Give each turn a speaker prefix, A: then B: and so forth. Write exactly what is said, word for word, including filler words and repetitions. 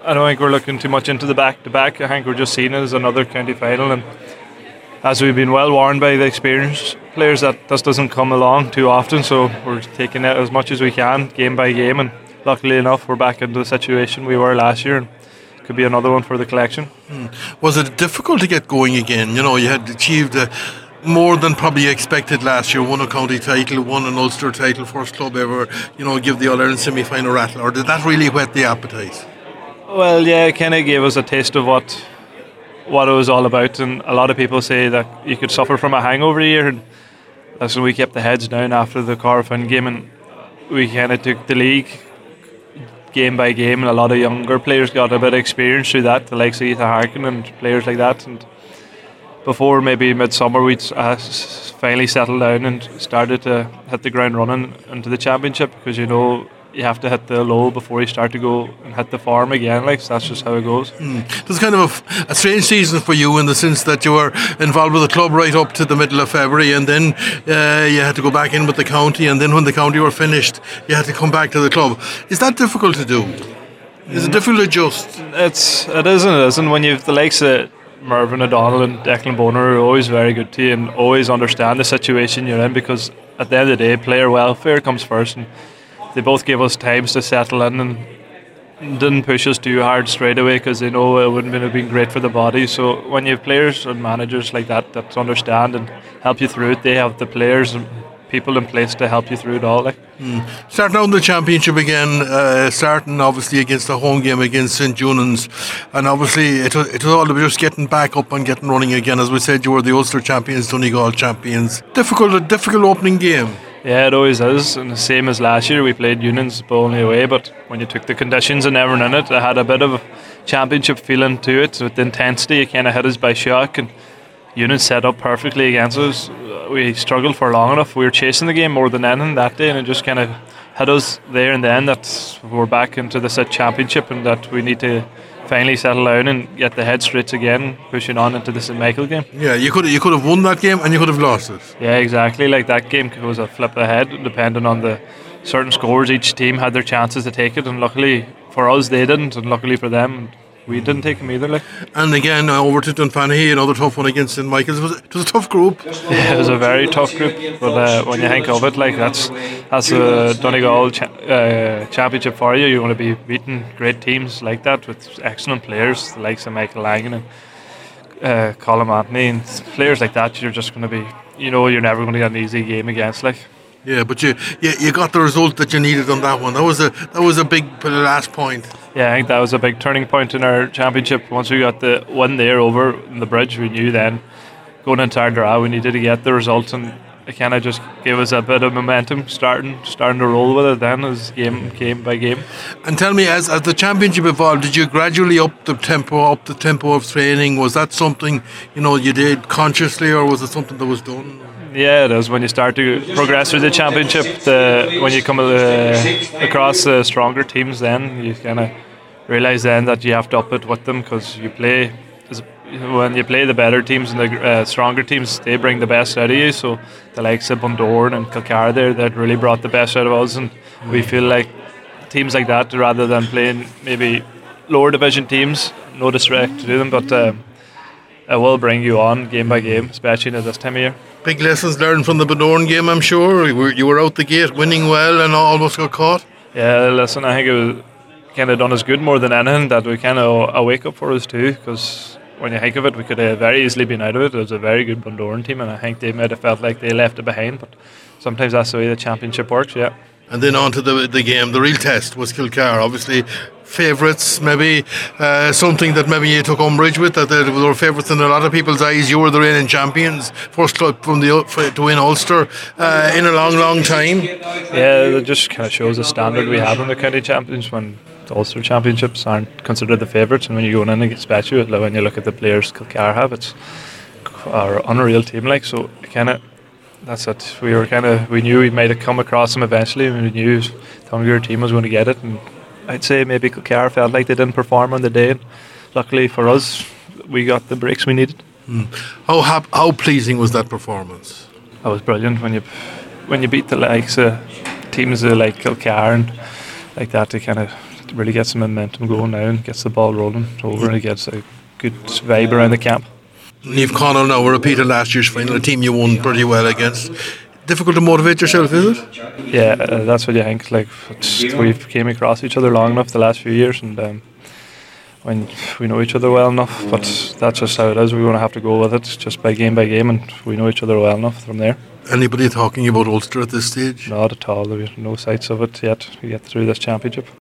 A: I don't think we're looking too much into the back-to-back. I think we're just seeing it as another county final, and as we've been well warned by the experienced players, that this doesn't come along too often, so we're taking it as much as we can, game by game, and luckily enough we're back into the situation we were last year, and could be another one for the collection.
B: Hmm. Was it difficult to get going again? You know, you had achieved a more than probably expected last year, won a county title, won an Ulster title, first club ever, you know, give the All-Ireland semi-final rattle, or did that really whet the appetite?
A: Well, yeah, it kind of gave us a taste of what what it was all about, and a lot of people say that you could suffer from a hangover here, and listen, we kept the heads down after the Corofin game, and we kind of took the league game by game, and a lot of younger players got a bit of experience through that, the likes of Ethan Harkin and players like that, and before maybe midsummer we'd uh, finally settled down and started to hit the ground running into the championship, because you know you have to hit the low before you start to go and hit the form again, like, so that's just how it goes.
B: Mm. It was kind of a, a strange season for you in the sense that you were involved with the club right up to the middle of February, and then uh, you had to go back in with the county, and then when the county were finished you had to come back to the club. Is that difficult to do? Is it difficult to adjust?
A: It's, it is and it isn't. When you've the likes of Mervyn O'Donnell and Declan Boner are always very good to you and always understand the situation you're in, because at the end of the day player welfare comes first, and they both gave us times to settle in and didn't push us too hard straight away, because they know it wouldn't have been great for the body. So when you have players and managers like that that understand and help you through it, they have the players and people in place to help you through it all, like.
B: Mm. Starting out in the championship again, uh, starting obviously against the home game against St Junans, and obviously it was, it was all about just getting back up and getting running again. As we said, you were the Ulster champions, Donegal champions. Difficult, a difficult opening game.
A: Yeah, it always is, and the same as last year, we played Unions only away, but when you took the conditions and everything in it, it had a bit of a championship feeling to it. With the intensity, it kind of hit us by shock, and Unions set up perfectly against us. We struggled for long enough. We were chasing the game more than anything that day, and it just kind of hit us there and then that we're back into the set championship, and that we need to finally settle down and get the head straight again, pushing on into the Saint Michael game.
B: Yeah, you could you could have won that game and you could have lost it.
A: Yeah, exactly. Like, that game was a flip ahead, depending on the certain scores. Each team had their chances to take it, and luckily for us they didn't, and luckily for them we didn't take them either, like. And
B: again, uh, over to Dunfanaghy, another tough one against Saint Michael's. It was, it was a tough group.
A: Yeah, it was a very tough group, but uh, when you think of it, like, that's that's a Donegal cha- uh, championship for you. You're going to be beating great teams like that with excellent players, the likes of Michael Langan and uh, Colin Anthony, and players like that. You're just going to be, you know, you're never going to get an easy game against, like.
B: Yeah, but you, you you got the result that you needed on that one. That was a that was a big last point.
A: Yeah, I think that was a big turning point in our championship. Once we got the win there over the bridge, we knew then going into Ardara we needed to get the result, and it kind of just gave us a bit of momentum, starting starting to roll with it then as game game by game.
B: And tell me, as as the championship evolved, did you gradually up the tempo, up the tempo of training? Was that something, you know, you did consciously, or was it something that was done?
A: Yeah, it is. When you start to progress through the championship, the, when you come uh, across uh, stronger teams, then you kind of realise then that you have to up it with them, because you play when you play the better teams and the uh, stronger teams, they bring the best out of you. So the likes of Bundoran and Kilcar there, that really brought the best out of us, and we feel like teams like that, rather than playing maybe lower division teams, no disrespect to them, but uh, it will bring you on game by game, especially at this time of year.
B: Big lessons learned from the Bundoran game, I'm sure. You were, you were out the gate winning well and almost got caught.
A: Yeah, listen, I think it was kind of done us good more than anything that we kind of a wake up for us too, because when you think of it, we could have very easily been out of it. It was a very good Bundoran team, and I think they might have felt like they left it behind, but sometimes that's the way the championship works, yeah.
B: And then on to the, the game, the real test was Kilcar, obviously favourites, maybe uh, something that maybe you took umbrage with, that they were favourites in a lot of people's eyes. You were the reigning champions, first club from the to win Ulster uh, in a long, long time.
A: Yeah, it just kind of shows the standard we have in the county champions, when the Ulster championships aren't considered the favourites, and when you go in, especially when you look at the players Kilcar have, it's our unreal team, like, so kind of. That's it. We were kind of we knew we might have come across them eventually, and we knew the hungrier team was going to get it. And I'd say maybe Kilcar felt like they didn't perform on the day, and luckily for us, we got the breaks we needed.
B: Mm. How hap- how pleasing was that performance?
A: That was brilliant when you when you beat the likes of teams like Kilcar and like that. To kind of really gets the momentum going now and gets the ball rolling over and gets a good vibe around the camp.
B: Niamh Connell now a repeat of last year's final, a team you won pretty well against. Difficult to motivate yourself, is it?
A: Yeah, uh, that's what you think. Like it's, we've came across each other long enough the last few years, and um, when we know each other well enough. But that's just how it is. We're going to have to go with it, just by game by game, and we know each other well enough from there.
B: Anybody talking about Ulster at this stage?
A: Not at all. There's no sights of it yet. We get through this championship.